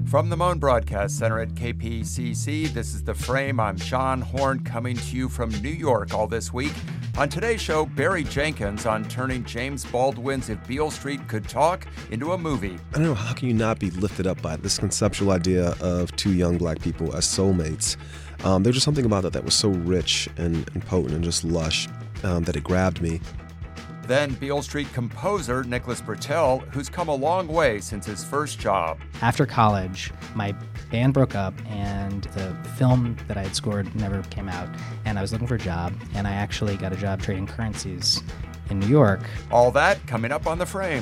From the Moan Broadcast Center at KPCC, this is The Frame. I'm John Horn, coming to you from New York all this week. On today's show, Barry Jenkins on turning James Baldwin's If Beale Street Could Talk into a movie. I don't know, how can you not be lifted up by this conceptual idea of two young black people as soulmates? There's just something about that was so rich and potent and just lush that it grabbed me. Then Beale Street composer Nicholas Britell, who's come a long way since his first job. After college, my band broke up and the film that I had scored never came out, and I was looking for a job, and I actually got a job trading currencies in New York. All that coming up on The Frame.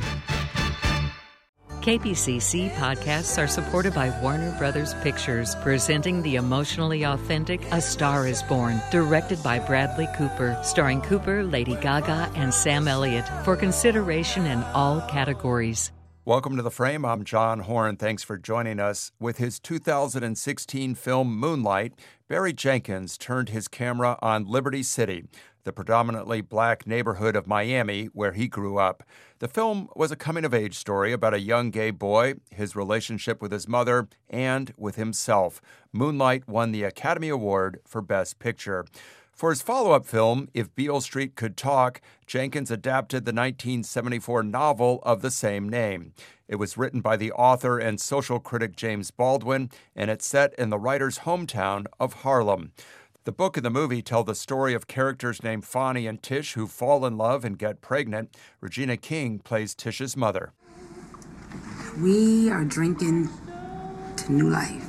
KPCC podcasts are supported by Warner Brothers Pictures, presenting the emotionally authentic A Star is Born, directed by Bradley Cooper, starring Cooper, Lady Gaga, and Sam Elliott, for consideration in all categories. Welcome to The Frame. I'm John Horn. Thanks for joining us. With his 2016 film Moonlight, Barry Jenkins turned his camera on Liberty City, the predominantly black neighborhood of Miami where he grew up. The film was a coming-of-age story about a young gay boy, his relationship with his mother, and with himself. Moonlight won the Academy Award for Best Picture. For his follow-up film, If Beale Street Could Talk, Jenkins adapted the 1974 novel of the same name. It was written by the author and social critic James Baldwin, and it's set in the writer's hometown of Harlem. The book and the movie tell the story of characters named Fonnie and Tish who fall in love and get pregnant. Regina King plays Tish's mother. We are drinking to new life.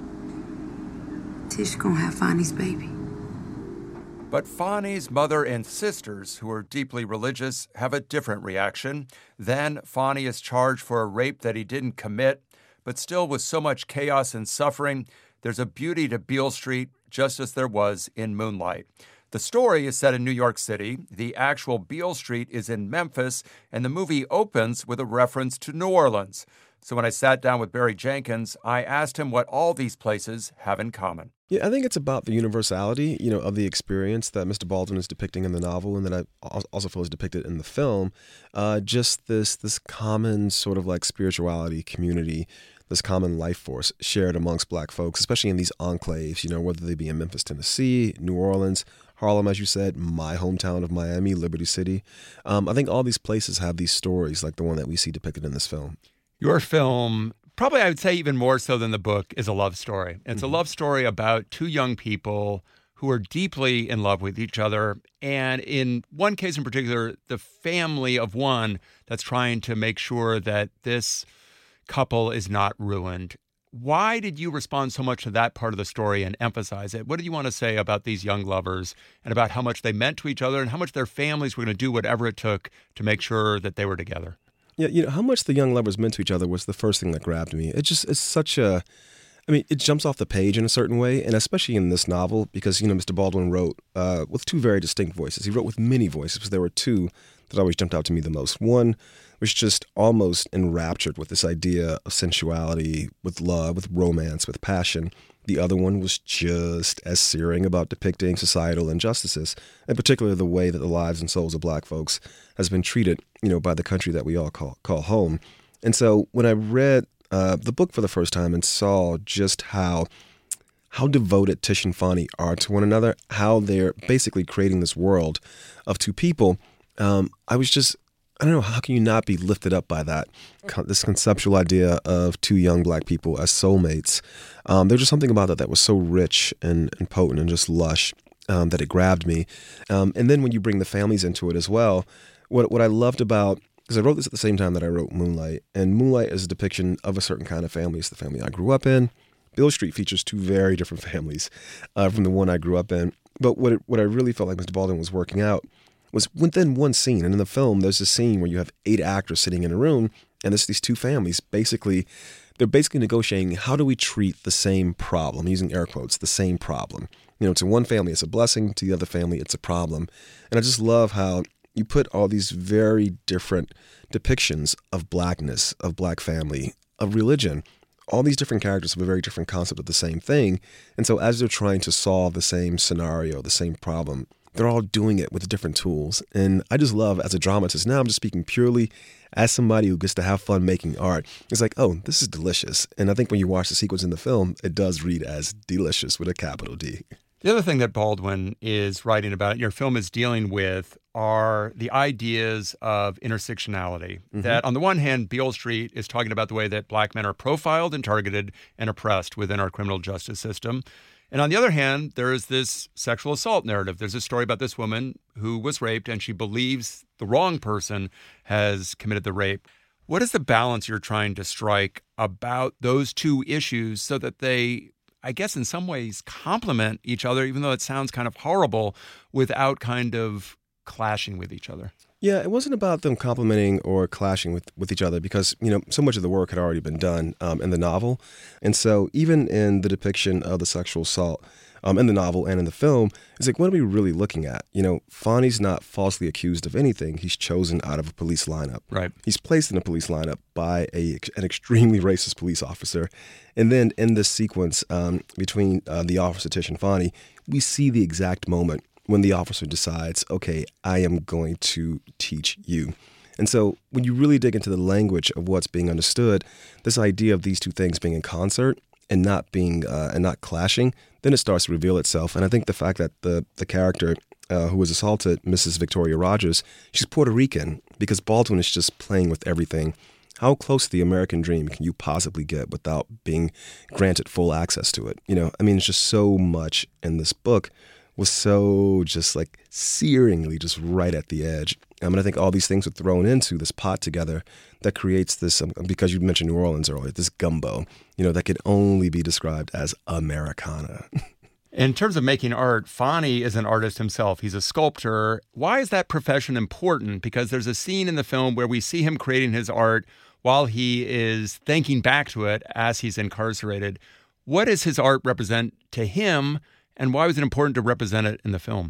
Tish gonna have Fonnie's baby. But Fonnie's mother and sisters, who are deeply religious, have a different reaction. Then Fonnie is charged for a rape that he didn't commit, but still with so much chaos and suffering, there's a beauty to Beale Street, just as there was in Moonlight. The story is set in New York City. The actual Beale Street is in Memphis, and the movie opens with a reference to New Orleans. So when I sat down with Barry Jenkins, I asked him what all these places have in common. Yeah, I think it's about the universality, of the experience that Mr. Baldwin is depicting in the novel and that I also feel is depicted in the film. Just this common sort of like spirituality, community, this common life force shared amongst black folks, especially in these enclaves, whether they be in Memphis, Tennessee, New Orleans, Harlem, as you said, my hometown of Miami, Liberty City. I think all these places have these stories like the one that we see depicted in this film. Your film, probably I would say even more so than the book, is a love story. It's a love story about two young people who are deeply in love with each other. And in one case in particular, the family of one that's trying to make sure that this couple is not ruined. Why did you respond so much to that part of the story and emphasize it? What did you want to say about these young lovers and about how much they meant to each other and how much their families were going to do whatever it took to make sure that they were together? Yeah, how much the young lovers meant to each other was the first thing that grabbed me. It's such a, it jumps off the page in a certain way, and especially in this novel, because, Mr. Baldwin wrote with two very distinct voices. He wrote with many voices, because there were two that always jumped out to me the most. One was just almost enraptured with this idea of sensuality, with love, with romance, with passion. The other one was just as searing about depicting societal injustices, and particularly the way that the lives and souls of black folks has been treated, by the country that we all call home. And so when I read the book for the first time and saw just how devoted Tish and Fonnie are to one another, how they're basically creating this world of two people, I was just, I don't know, how can you not be lifted up by that, this conceptual idea of two young black people as soulmates? There's just something about that was so rich and potent and just lush that it grabbed me. And then when you bring the families into it as well, what I loved about, because I wrote this at the same time that I wrote Moonlight, and Moonlight is a depiction of a certain kind of family. It's the family I grew up in. Beale Street features two very different families from the one I grew up in. But what I really felt like Mr. Baldwin was working out was within one scene. And in the film, there's a scene where you have 8 actors sitting in a room, and there's these two families they're basically negotiating, how do we treat the same problem, using air quotes, the same problem. To one family, it's a blessing. To the other family, it's a problem. And I just love how you put all these very different depictions of blackness, of black family, of religion, all these different characters have a very different concept of the same thing. And so as they're trying to solve the same scenario, the same problem, they're all doing it with different tools. And I just love, as a dramatist, now I'm just speaking purely as somebody who gets to have fun making art. It's like, oh, this is delicious. And I think when you watch the sequence in the film, it does read as delicious with a capital D. The other thing that Baldwin is writing about, your film is dealing with, are the ideas of intersectionality. That on the one hand, Beale Street is talking about the way that black men are profiled and targeted and oppressed within our criminal justice system. And on the other hand, there is this sexual assault narrative. There's a story about this woman who was raped and she believes the wrong person has committed the rape. What is the balance you're trying to strike about those two issues so that they, I guess, in some ways complement each other, even though it sounds kind of horrible, without kind of clashing with each other? Yeah, it wasn't about them complementing or clashing with each other because, so much of the work had already been done in the novel. And so even in the depiction of the sexual assault in the novel and in the film, it's like, what are we really looking at? Fonny's not falsely accused of anything. He's chosen out of a police lineup. Right. He's placed in a police lineup by an extremely racist police officer. And then in this sequence between the officer, Tish, and Fonny, we see the exact moment when the officer decides, okay, I am going to teach you. And so when you really dig into the language of what's being understood, this idea of these two things being in concert and not being and not clashing, then it starts to reveal itself. And I think the fact that the character who was assaulted, Mrs. Victoria Rogers, she's Puerto Rican, because Baldwin is just playing with everything. How close to the American dream can you possibly get without being granted full access to it? It's just so much in this book was so just like searingly just right at the edge. I think all these things are thrown into this pot together that creates this, because you mentioned New Orleans earlier, this gumbo, that could only be described as Americana. In terms of making art, Fonny is an artist himself. He's a sculptor. Why is that profession important? Because there's a scene in the film where we see him creating his art while he is thinking back to it as he's incarcerated. What does his art represent to him? And why was it important to represent it in the film?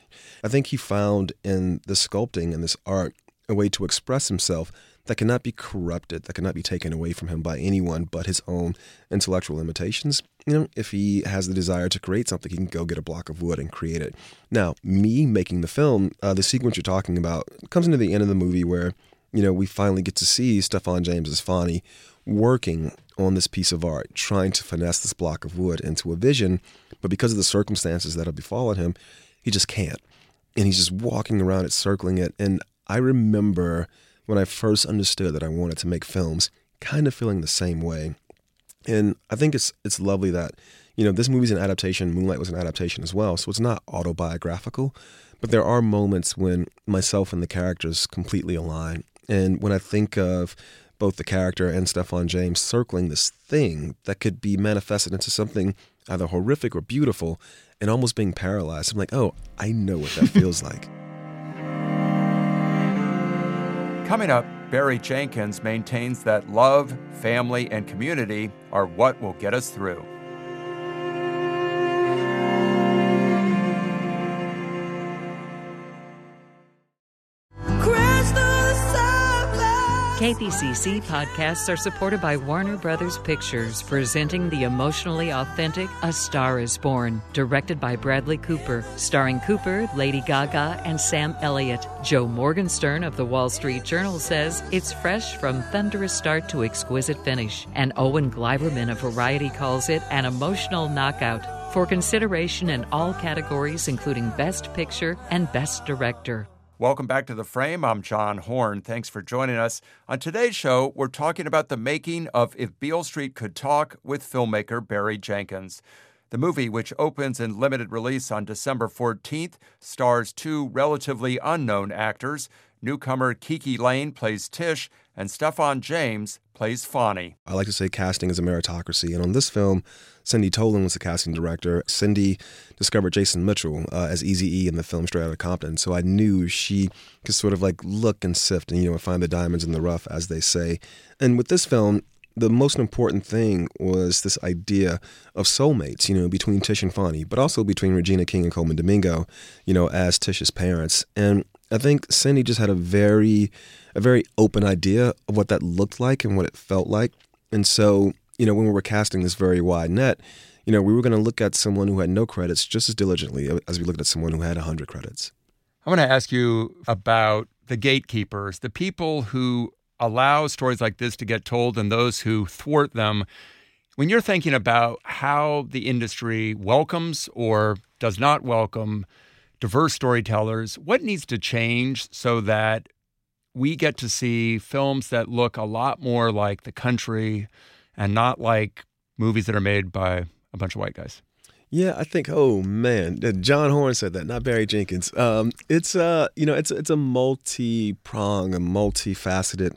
I think he found in the sculpting and this art a way to express himself that cannot be corrupted, that cannot be taken away from him by anyone but his own intellectual limitations. If he has the desire to create something, he can go get a block of wood and create it. Now, me making the film, the sequence you're talking about comes into the end of the movie where, we finally get to see Stephan James as Fonny working on this piece of art, trying to finesse this block of wood into a vision. But because of the circumstances that have befallen him, he just can't. And he's just walking around it, circling it. And I remember when I first understood that I wanted to make films, kind of feeling the same way. And I think it's lovely that, this movie's an adaptation. Moonlight was an adaptation as well. So it's not autobiographical. But there are moments when myself and the characters completely align. And when I think of both the character and Stephan James circling this thing that could be manifested into something either horrific or beautiful and almost being paralyzed, I'm like, oh, I know what that feels like. Coming up, Barry Jenkins maintains that love, family, and community are what will get us through. KPCC podcasts are supported by Warner Brothers Pictures, presenting the emotionally authentic A Star is Born, directed by Bradley Cooper, starring Cooper, Lady Gaga, and Sam Elliott. Joe Morgenstern of the Wall Street Journal says it's fresh from thunderous start to exquisite finish, and Owen Gleiberman of Variety calls it an emotional knockout. For consideration in all categories, including Best Picture and Best Director. Welcome back to The Frame. I'm John Horn. Thanks for joining us. On today's show, we're talking about the making of If Beale Street Could Talk with filmmaker Barry Jenkins. The movie, which opens in limited release on December 14th, stars two relatively unknown actors. Newcomer Kiki Lane plays Tish, and Stephan James plays Fonny. I like to say casting is a meritocracy. And on this film, Cindy Tolan was the casting director. Cindy discovered Jason Mitchell as Eazy-E in the film Straight Outta Compton. So I knew she could sort of like look and sift and, find the diamonds in the rough, as they say. And with this film, the most important thing was this idea of soulmates, between Tish and Fonny, but also between Regina King and Coleman Domingo, as Tish's parents. And I think Cindy just had a very open idea of what that looked like and what it felt like. And so, when we were casting this very wide net, we were going to look at someone who had no credits just as diligently as we looked at someone who had 100 credits. I want to ask you about the gatekeepers, the people who allow stories like this to get told and those who thwart them. When you're thinking about how the industry welcomes or does not welcome diverse storytellers, what needs to change so that we get to see films that look a lot more like the country and not like movies that are made by a bunch of white guys? Yeah, I think. Oh man, John Horn said that, not Barry Jenkins. It's a multi-pronged, a multifaceted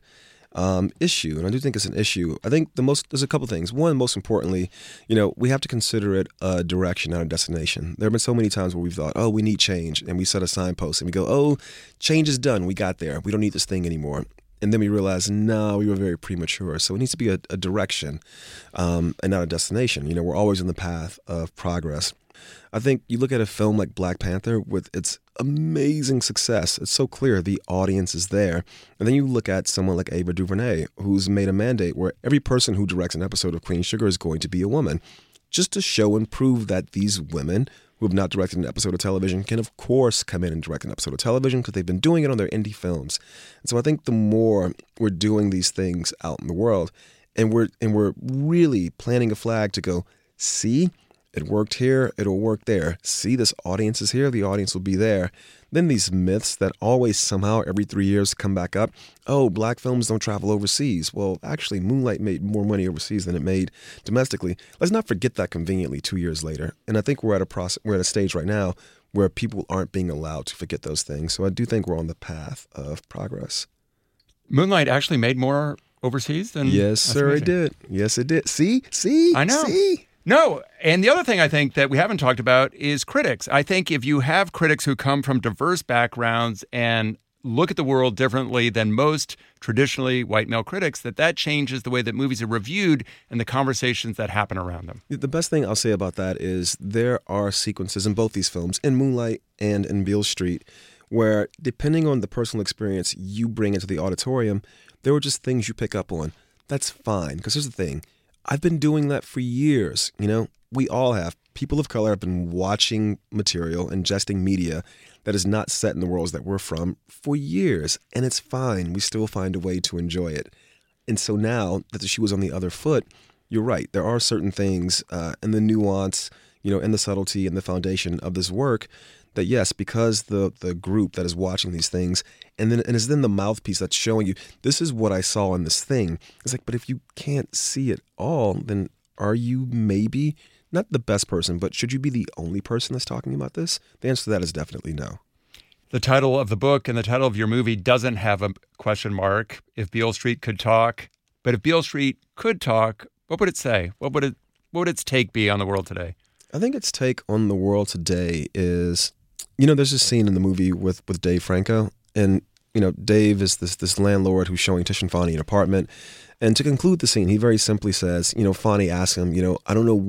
issue, and I do think it's an issue. I think there's a couple things. One, most importantly, we have to consider it a direction, not a destination. There have been so many times where we've thought, oh, we need change, and we set a signpost, and we go, oh, change is done. We got there. We don't need this thing anymore. And then we realize, no, we were very premature. So it needs to be a direction and not a destination. We're always in the path of progress. I think you look at a film like Black Panther with its amazing success. It's so clear the audience is there. And then you look at someone like Ava DuVernay, who's made a mandate where every person who directs an episode of Queen Sugar is going to be a woman, just to show and prove that these women who have not directed an episode of television can, of course, come in and direct an episode of television because they've been doing it on their indie films. And so I think the more we're doing these things out in the world and we're really planting a flag to go, see, it worked here, it'll work there. See, this audience is here, the audience will be there. Then these myths that always somehow every 3 years come back up. Oh, black films don't travel overseas. Well, actually, Moonlight made more money overseas than it made domestically. Let's not forget that conveniently 2 years later. And I think we're at a stage right now where people aren't being allowed to forget those things. So I do think we're on the path of progress. Moonlight actually made more overseas than... Yes, sir, it did. Yes, it did. See? I know. See? No, and the other thing I think that we haven't talked about is critics. I think if you have critics who come from diverse backgrounds and look at the world differently than most traditionally white male critics, that changes the way that movies are reviewed and the conversations that happen around them. The best thing I'll say about that is there are sequences in both these films, in Moonlight and in Beale Street, where depending on the personal experience you bring into the auditorium, there were just things you pick up on. That's fine, because here's the thing. I've been doing that for years. We all have. People of color have been watching material, ingesting media that is not set in the worlds that we're from for years. And it's fine. We still find a way to enjoy it. And so now that the shoe is on the other foot, you're right. There are certain things and the nuance, and the subtlety and the foundation of this work that, yes, because the group that is watching these things and is then the mouthpiece that's showing you, this is what I saw in this thing. It's like, but if you can't see it all, then are you maybe not the best person, but should you be the only person that's talking about this? The answer to that is definitely no. The title of the book and the title of your movie doesn't have a question mark. If Beale Street could talk, but if Beale Street could talk, what would it say? What would its take be on the world today? I think its take on the world today is, there's this scene in the movie with Dave Franco, and, Dave is this landlord who's showing Tish and Fonny an apartment. And to conclude the scene, he very simply says, Fonny asks him, I don't know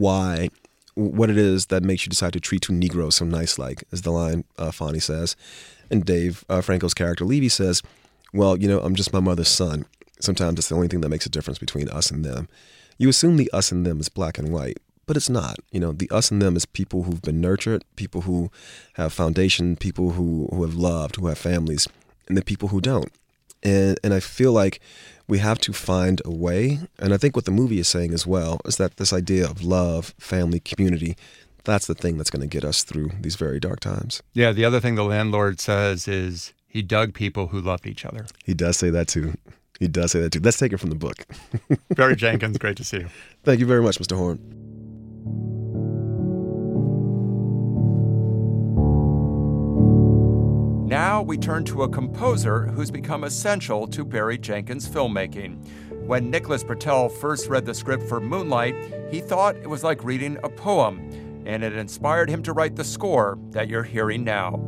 what it is that makes you decide to treat two Negroes so nice-like, is the line Fonny says. And Dave Franco's character, Levy, says, well, I'm just my mother's son. Sometimes it's the only thing that makes a difference between us and them. You assume the us and them is black and white. But it's not. The us and them is people who've been nurtured, people who have foundation, people who have loved, who have families, and the people who don't. And I feel like we have to find a way, and I think what the movie is saying as well, is that this idea of love, family, community, that's the thing that's going to get us through these very dark times. Yeah, the other thing the landlord says is he dug people who loved each other. He does say that too. Let's take it from the book. Barry Jenkins, great to see you. Thank you very much, Mr. Horn. Now we turn to a composer who's become essential to Barry Jenkins' filmmaking. When Nicholas Britell first read the script for Moonlight, he thought it was like reading a poem, and it inspired him to write the score that you're hearing now.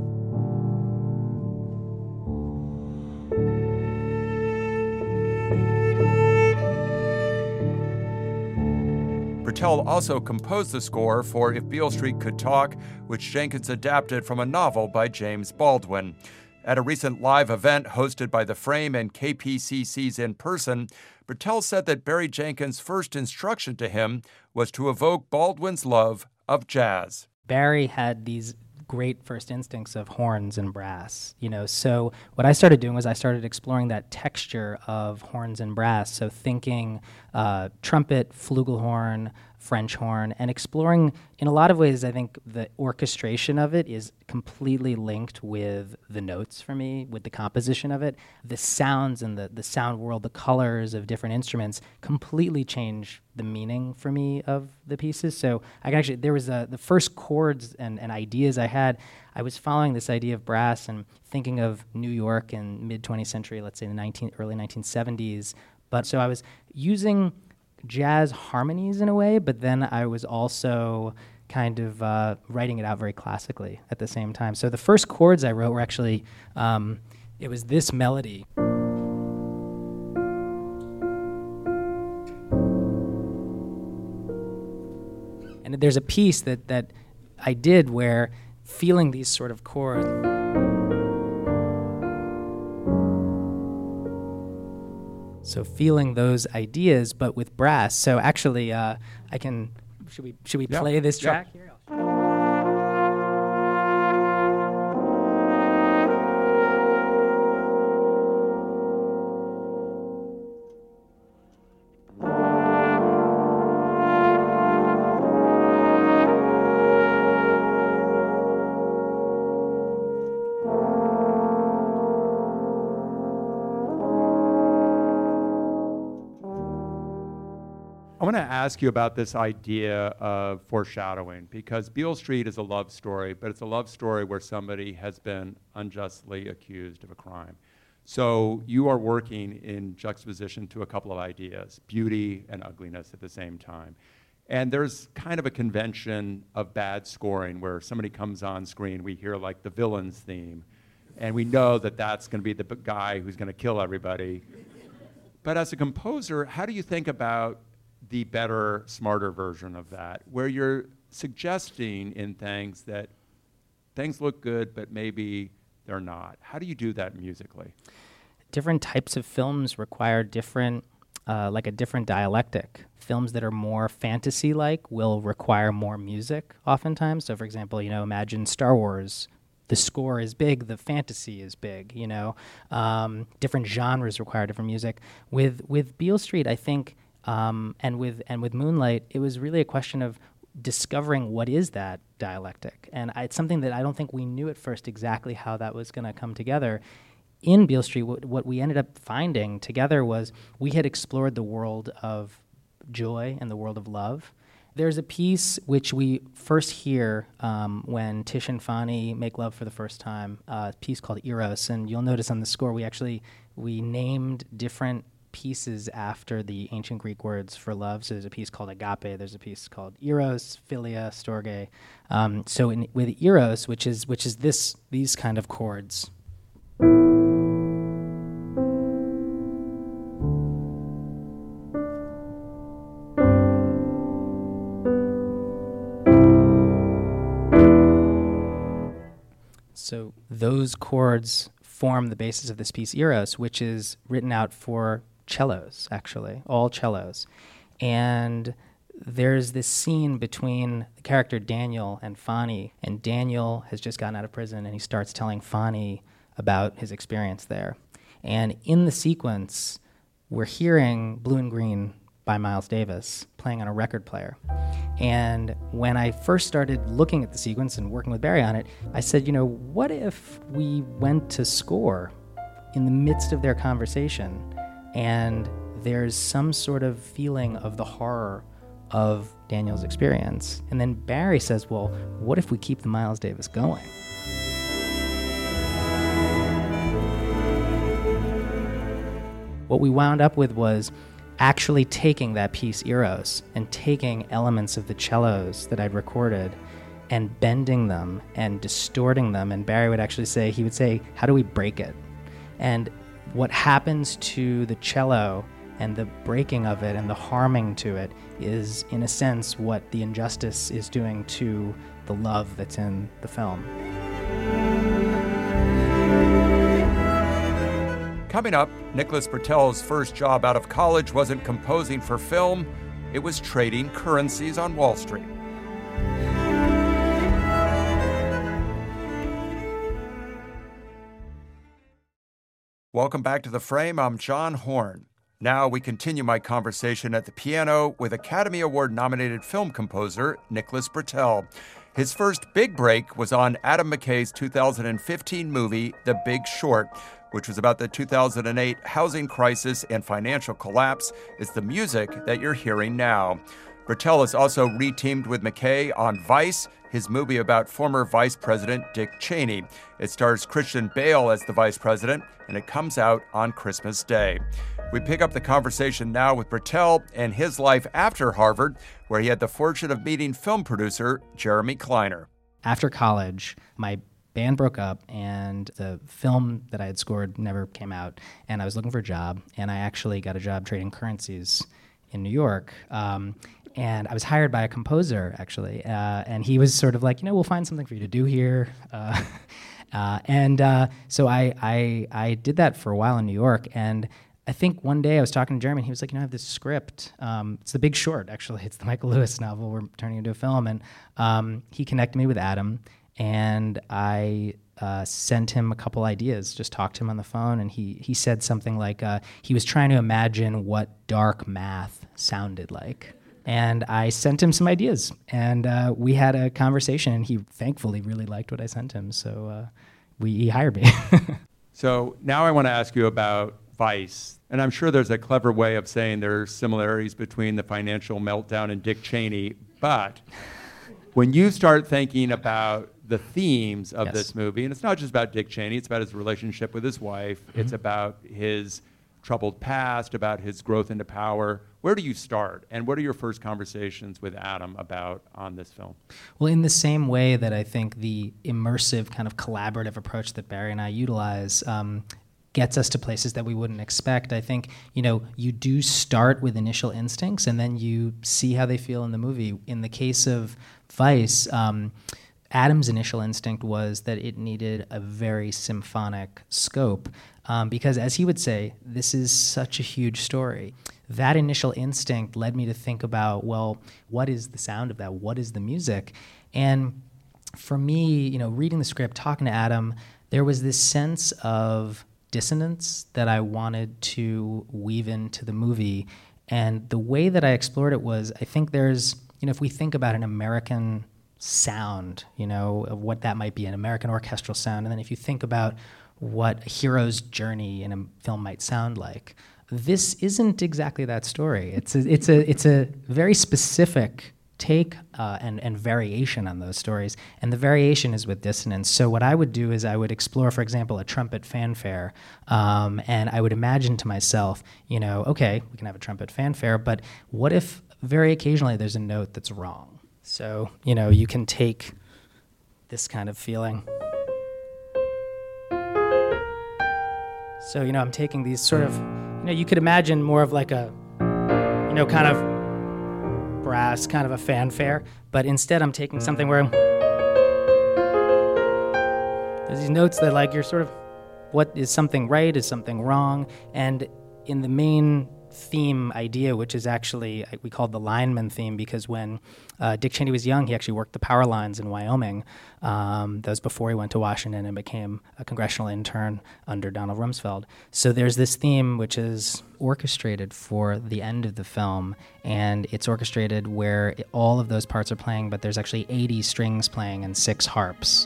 Britell also composed the score for If Beale Street Could Talk, which Jenkins adapted from a novel by James Baldwin. At a recent live event hosted by The Frame and KPCC's In Person, Bertel said that Barry Jenkins' first instruction to him was to evoke Baldwin's love of jazz. Barry had these great first instincts of horns and brass, so what I started doing was I started exploring that texture of horns and brass, so thinking trumpet, flugelhorn, French horn, and exploring, in a lot of ways, I think the orchestration of it is completely linked with the notes for me, with the composition of it. The sounds and the sound world, the colors of different instruments completely change the meaning for me of the pieces. So I can actually, there was the first chords and ideas I had, I was following this idea of brass and thinking of New York in mid-20th century, let's say the early 1970s. But so I was using jazz harmonies in a way, but then I was also kind of writing it out very classically at the same time. So the first chords I wrote were actually, it was this melody. And there's a piece that I did where feeling these sort of chords, so feeling those ideas, but with brass. So actually, should we play this track here? I want to ask you about this idea of foreshadowing, because Beale Street is a love story, but it's a love story where somebody has been unjustly accused of a crime. So you are working in juxtaposition to a couple of ideas, beauty and ugliness at the same time. And there's kind of a convention of bad scoring where somebody comes on screen, we hear like the villain's theme, and we know that that's going to be the guy who's going to kill everybody. But as a composer, how do you think about the better, smarter version of that, where you're suggesting in things that things look good, but maybe they're not? How do you do that musically? Different types of films require different, like a different dialectic. Films that are more fantasy-like will require more music oftentimes. So for example, imagine Star Wars. The score is big, the fantasy is big, different genres require different music. With Beale Street, I think, and with Moonlight, it was really a question of discovering what is that dialectic. And it's something that I don't think we knew at first exactly how that was going to come together. In Beale Street, what we ended up finding together was we had explored the world of joy and the world of love. There's a piece which we first hear when Tish and Fonny make love for the first time, a piece called Eros. And you'll notice on the score we named different pieces after the ancient Greek words for love. So there's a piece called agape, there's a piece called eros, philia, storge. With eros, which is these kind of chords. So those chords form the basis of this piece Eros, which is written out for cellos, actually, all cellos. And there's this scene between the character Daniel and Fonny, and Daniel has just gotten out of prison and he starts telling Fonny about his experience there. And in the sequence, we're hearing Blue and Green by Miles Davis playing on a record player. And when I first started looking at the sequence and working with Barry on it, I said, what if we went to score in the midst of their conversation and there's some sort of feeling of the horror of Daniel's experience? And then Barry says, well, what if we keep the Miles Davis going? What we wound up with was actually taking that piece Eros and taking elements of the cellos that I'd recorded and bending them and distorting them. And Barry would actually say, how do we break it? And what happens to the cello and the breaking of it and the harming to it is, in a sense, what the injustice is doing to the love that's in the film. Coming up, Nicholas Britell's first job out of college wasn't composing for film, it was trading currencies on Wall Street. Welcome back to The Frame. I'm John Horn. Now we continue my conversation at the piano with Academy Award-nominated film composer Nicholas Britell. His first big break was on Adam McKay's 2015 movie, The Big Short, which was about the 2008 housing crisis and financial collapse. It's the music that you're hearing now. Britell has also re-teamed with McKay on Vice, his movie about former Vice President Dick Cheney. It stars Christian Bale as the Vice President, and it comes out on Christmas Day. We pick up the conversation now with Britell and his life after Harvard, where he had the fortune of meeting film producer Jeremy Kleiner. After college, my band broke up, and the film that I had scored never came out, and I was looking for a job, and I actually got a job trading currencies in New York. And I was hired by a composer, actually, and he was sort of like, we'll find something for you to do here. So I did that for a while in New York, and I think one day I was talking to Jeremy, and he was like, I have this script. It's The Big Short, actually. It's the Michael Lewis novel we're turning into a film. And he connected me with Adam, and I sent him a couple ideas, just talked to him on the phone, and he said something like he was trying to imagine what dark math sounded like. And I sent him some ideas, and we had a conversation, and he thankfully really liked what I sent him, so he hired me. So now I want to ask you about Vice, and I'm sure there's a clever way of saying there are similarities between the financial meltdown and Dick Cheney, but when you start thinking about the themes of this movie, and it's not just about Dick Cheney, it's about his relationship with his wife, it's about his troubled past, about his growth into power. Where do you start? And what are your first conversations with Adam about on this film? Well, in the same way that I think the immersive kind of collaborative approach that Barry and I utilize gets us to places that we wouldn't expect, I think, you do start with initial instincts and then you see how they feel in the movie. In the case of Vice, Adam's initial instinct was that it needed a very symphonic scope because, as he would say, this is such a huge story. That initial instinct led me to think about, well, what is the sound of that? What is the music? And for me, reading the script, talking to Adam, there was this sense of dissonance that I wanted to weave into the movie. And the way that I explored it was, I think there's, if we think about an American sound, of what that might be, an American orchestral sound, and then if you think about what a hero's journey in a film might sound like, this isn't exactly that story. It's a very specific take and variation on those stories, and the variation is with dissonance. So what I would do is I would explore, for example, a trumpet fanfare, and I would imagine to myself, okay, we can have a trumpet fanfare, but what if very occasionally there's a note that's wrong? So, you can take this kind of feeling. So, I'm taking these sort of, you could imagine more of like a, kind of brass, kind of a fanfare, but instead I'm taking something where there's these notes that like you're sort of, what is something right, is something wrong, and in the main theme idea, which is actually, we call it the lineman theme, because when Dick Cheney was young, he actually worked the power lines in Wyoming. That was before he went to Washington and became a congressional intern under Donald Rumsfeld. So there's this theme which is orchestrated for the end of the film, and it's orchestrated where all of those parts are playing, but there's actually 80 strings playing and 6 harps.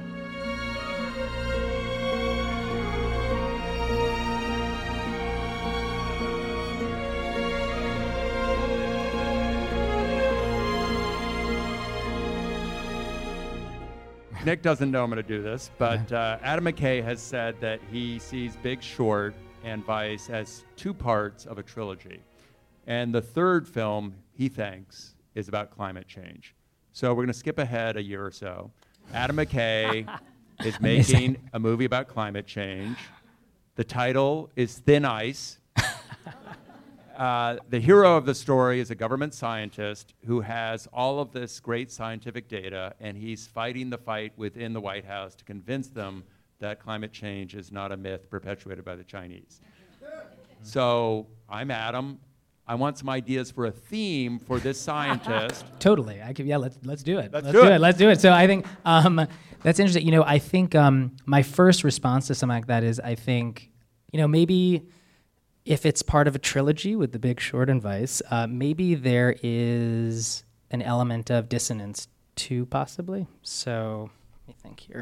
Nick doesn't know I'm going to do this, but Adam McKay has said that he sees Big Short and Vice as 2 parts of a trilogy. And the third film, he thinks, is about climate change. So we're going to skip ahead a year or so. Adam McKay is making a movie about climate change. The title is Thin Ice. The hero of the story is a government scientist who has all of this great scientific data, and he's fighting the fight within the White House to convince them that climate change is not a myth perpetuated by the Chinese. So I'm Adam. I want some ideas for a theme for this scientist. Totally. Let's do it. Let's do it. So I think that's interesting. You know, I think my first response to something like that is I think, you know, maybe if it's part of a trilogy with The Big Short and Vice, maybe there is an element of dissonance too, possibly. So let me think here.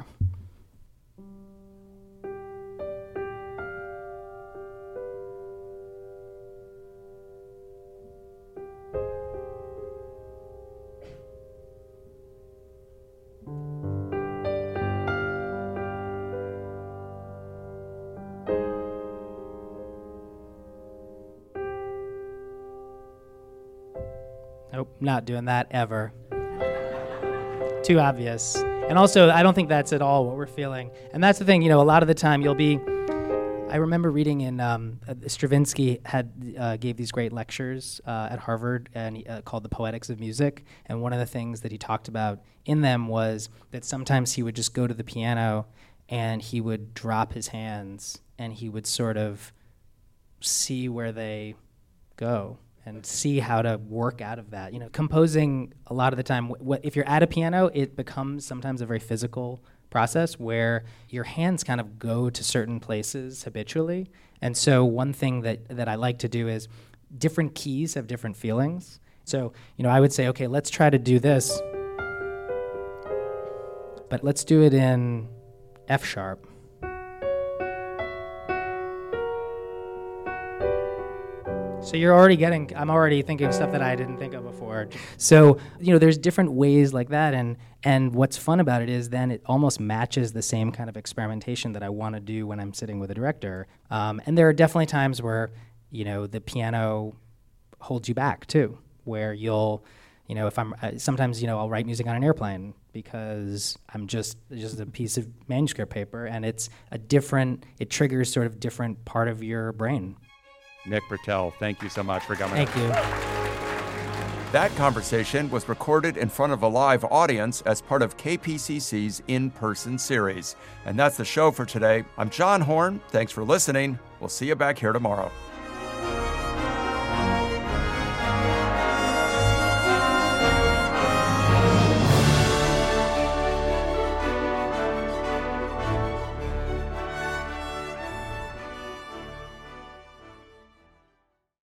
Nope, not doing that ever. Too obvious. And also, I don't think that's at all what we're feeling. And that's the thing, you know, a lot of the time I remember reading in, Stravinsky gave these great lectures at Harvard and called The Poetics of Music. And one of the things that he talked about in them was that sometimes he would just go to the piano and he would drop his hands and he would sort of see where they go and see how to work out of that. You know, composing a lot of the time, if you're at a piano, it becomes sometimes a very physical process where your hands kind of go to certain places habitually. And so one thing that I like to do is different keys have different feelings. So, you know, I would say, okay, let's try to do this, but let's do it in F sharp. So I'm already thinking stuff that I didn't think of before. So, you know, there's different ways like that, and what's fun about it is then it almost matches the same kind of experimentation that I want to do when I'm sitting with a director. And there are definitely times where, you know, the piano holds you back too, where you'll, you know, if sometimes, you know, I'll write music on an airplane because I'm just a piece of manuscript paper, and it triggers sort of different part of your brain. Nick Britell, thank you so much for coming. Thank you. That conversation was recorded in front of a live audience as part of KPCC's in-person series. And that's the show for today. I'm John Horn. Thanks for listening. We'll see you back here tomorrow.